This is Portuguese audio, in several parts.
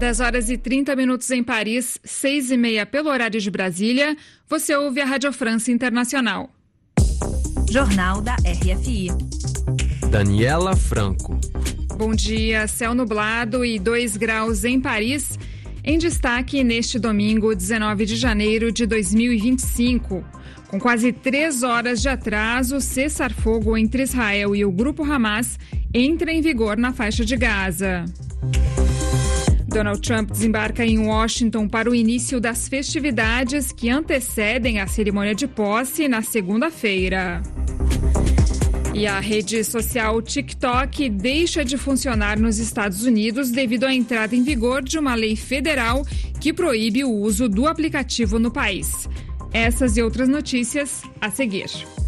10h30 em Paris, 6h30 pelo horário de Brasília. Você ouve a Rádio França Internacional. Jornal da RFI. Daniela Franco. Bom dia, céu nublado e 2 graus em Paris. Em destaque neste domingo, 19 de janeiro de 2025. Com quase 3 horas de atraso, o cessar-fogo entre Israel e o grupo Hamas entra em vigor na faixa de Gaza. Donald Trump desembarca em Washington para o início das festividades que antecedem a cerimônia de posse na segunda-feira. E a rede social TikTok deixa de funcionar nos Estados Unidos devido à entrada em vigor de uma lei federal que proíbe o uso do aplicativo no país. Essas e outras notícias a seguir.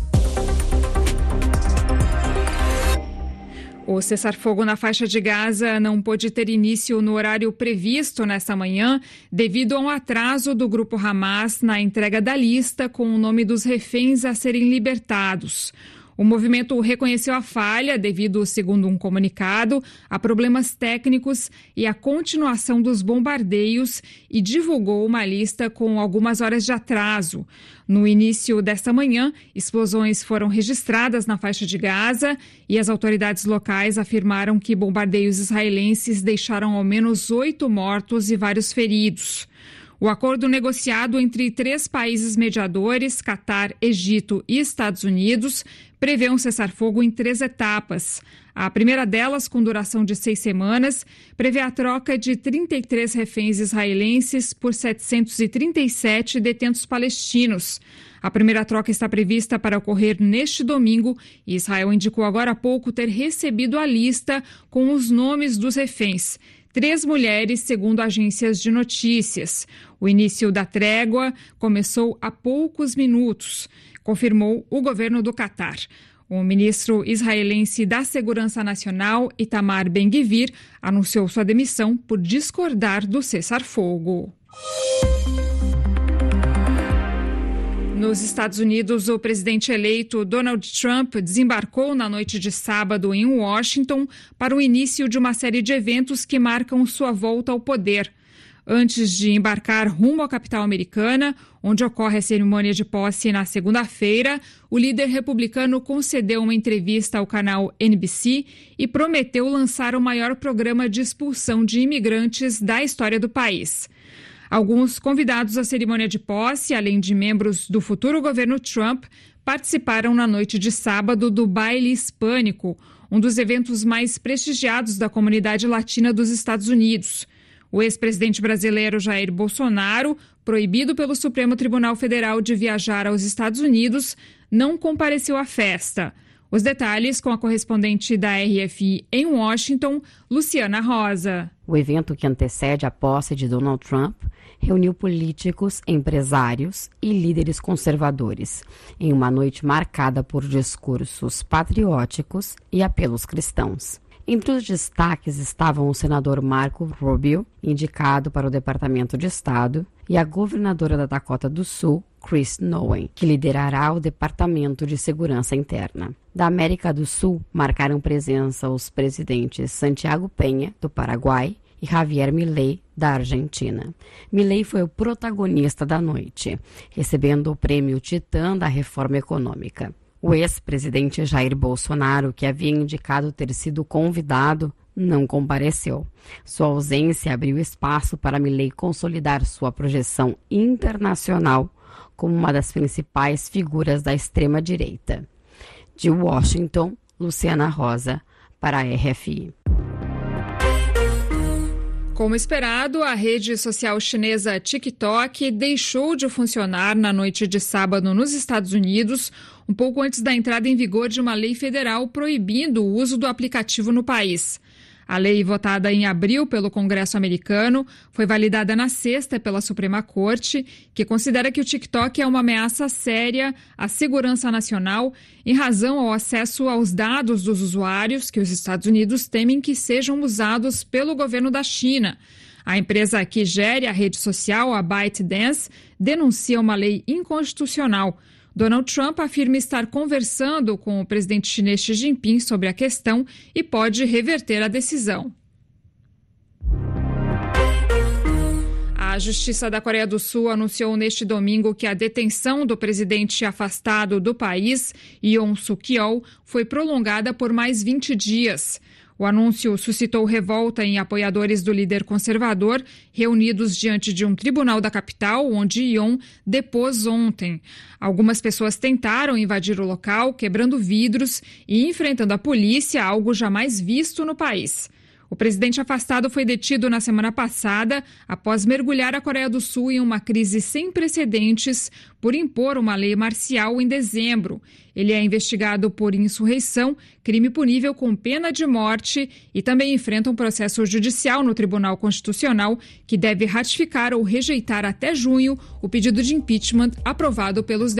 O cessar-fogo na faixa de Gaza não pôde ter início no horário previsto nesta manhã devido a um atraso do grupo Hamas na entrega da lista com o nome dos reféns a serem libertados. O movimento reconheceu a falha devido, segundo um comunicado, a problemas técnicos e a continuação dos bombardeios e divulgou uma lista com algumas horas de atraso. No início desta manhã, explosões foram registradas na faixa de Gaza e as autoridades locais afirmaram que bombardeios israelenses deixaram ao menos 8 mortos e vários feridos. O acordo negociado entre 3 países mediadores, Catar, Egito e Estados Unidos, prevê um cessar-fogo em 3 etapas. A primeira delas, com duração de 6 semanas, prevê a troca de 33 reféns israelenses por 737 detentos palestinos. A primeira troca está prevista para ocorrer neste domingo e Israel indicou agora há pouco ter recebido a lista com os nomes dos reféns. 3 mulheres, segundo agências de notícias. O início da trégua começou há poucos minutos, confirmou o governo do Catar. O ministro israelense da Segurança Nacional, Itamar Ben-Gvir, anunciou sua demissão por discordar do cessar-fogo. Nos Estados Unidos, o presidente eleito Donald Trump desembarcou na noite de sábado em Washington para o início de uma série de eventos que marcam sua volta ao poder. Antes de embarcar rumo à capital americana, onde ocorre a cerimônia de posse na segunda-feira, o líder republicano concedeu uma entrevista ao canal NBC e prometeu lançar o maior programa de expulsão de imigrantes da história do país. Alguns convidados à cerimônia de posse, além de membros do futuro governo Trump, participaram na noite de sábado do Baile Hispânico, um dos eventos mais prestigiados da comunidade latina dos Estados Unidos. O ex-presidente brasileiro Jair Bolsonaro, proibido pelo Supremo Tribunal Federal de viajar aos Estados Unidos, não compareceu à festa. Os detalhes com a correspondente da RFI em Washington, Luciana Rosa. O evento que antecede a posse de Donald Trump reuniu políticos, empresários e líderes conservadores em uma noite marcada por discursos patrióticos e apelos cristãos. Entre os destaques estavam o senador Marco Rubio, indicado para o Departamento de Estado, e a governadora da Dakota do Sul, Kristi Noem, que liderará o Departamento de Segurança Interna. Da América do Sul, marcaram presença os presidentes Santiago Peña, do Paraguai, e Javier Milei, da Argentina. Milei foi o protagonista da noite, recebendo o prêmio Titã da Reforma Econômica. O ex-presidente Jair Bolsonaro, que havia indicado ter sido convidado, não compareceu. Sua ausência abriu espaço para Milei consolidar sua projeção internacional como uma das principais figuras da extrema-direita. De Washington, Luciana Rosa, para a RFI. Como esperado, a rede social chinesa TikTok deixou de funcionar na noite de sábado nos Estados Unidos, um pouco antes da entrada em vigor de uma lei federal proibindo o uso do aplicativo no país. A lei, votada em abril pelo Congresso americano, foi validada na sexta pela Suprema Corte, que considera que o TikTok é uma ameaça séria à segurança nacional em razão ao acesso aos dados dos usuários que os Estados Unidos temem que sejam usados pelo governo da China. A empresa que gere a rede social, a ByteDance, denuncia uma lei inconstitucional. Donald Trump afirma estar conversando com o presidente chinês Xi Jinping sobre a questão e pode reverter a decisão. A Justiça da Coreia do Sul anunciou neste domingo que a detenção do presidente afastado do país, Yoon Suk-yeol, foi prolongada por mais 20 dias. O anúncio suscitou revolta em apoiadores do líder conservador, reunidos diante de um tribunal da capital, onde Yoon depôs ontem. Algumas pessoas tentaram invadir o local, quebrando vidros e enfrentando a polícia, algo jamais visto no país. O presidente afastado foi detido na semana passada após mergulhar a Coreia do Sul em uma crise sem precedentes por impor uma lei marcial em dezembro. Ele é investigado por insurreição, crime punível com pena de morte e também enfrenta um processo judicial no Tribunal Constitucional que deve ratificar ou rejeitar até junho o pedido de impeachment aprovado pelos